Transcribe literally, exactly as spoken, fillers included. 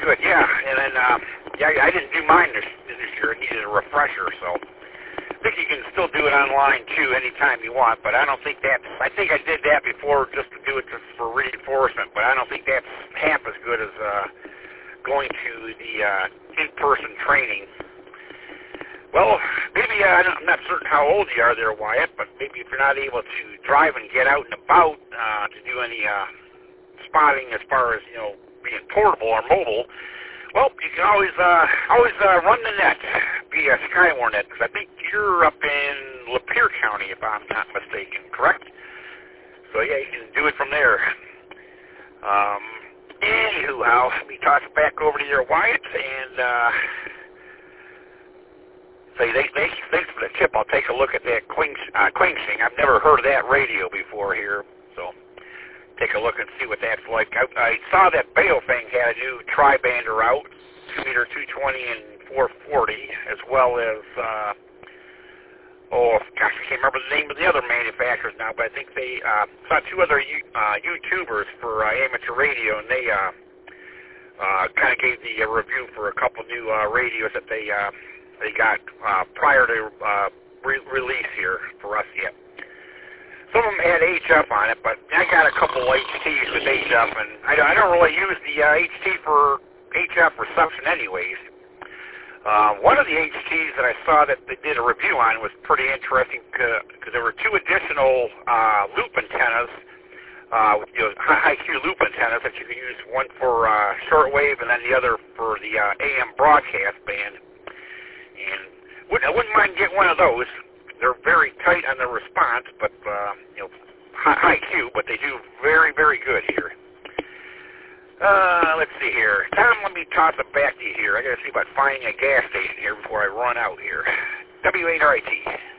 good. Yeah, and then um, yeah, I didn't do mine this this year. It needed a refresher, so I think you can still do it online too, anytime you want. But I don't think that's. I think I did that before just to do it just for reinforcement. But I don't think that's half as good as uh, going to the uh, in-person training. Well, maybe uh, I'm not certain how old you are there, Wyatt, but maybe if you're not able to drive and get out and about uh, to do any uh, spotting as far as, you know, being portable or mobile, well, you can always uh, always uh, run the net via Skywarnet, because I think you're up in Lapeer County, if I'm not mistaken, correct? So, yeah, you can do it from there. Um, anywho, let me toss it back over to your Wyatt, and... Uh, Say, they, they, thanks for the tip. I'll take a look at that Queen, uh, Quingsing. I've never heard of that radio before here, so take a look and see what that's like. I, I saw that Baofeng had a new tri-bander out, two meter two twenty and four forty, as well as, uh, oh, gosh, I can't remember the name of the other manufacturers now, but I think they uh, saw two other uh, YouTubers for uh, amateur radio, and they uh, uh, kind of gave the uh, review for a couple new uh, radios that they... Uh, they got uh, prior to uh, re- release here for us yet. Some of them had H F on it, but I got a couple H Ts with H F, and I, I don't really use the uh, H T for H F reception anyways. Uh, one of the H Ts that I saw that they did a review on was pretty interesting because there were two additional uh, loop antennas, uh, you know, high Q loop antennas that you can use, one for uh, shortwave and then the other for the uh, A M broadcast band. And wouldn't, I wouldn't mind getting one of those. They're very tight on the response, but, uh, you know, high, high Q, but they do very, very good here. Uh, let's see here. Tom, let me toss it back to you here. I got to see about finding a gas station here before I run out here. W eight R I T.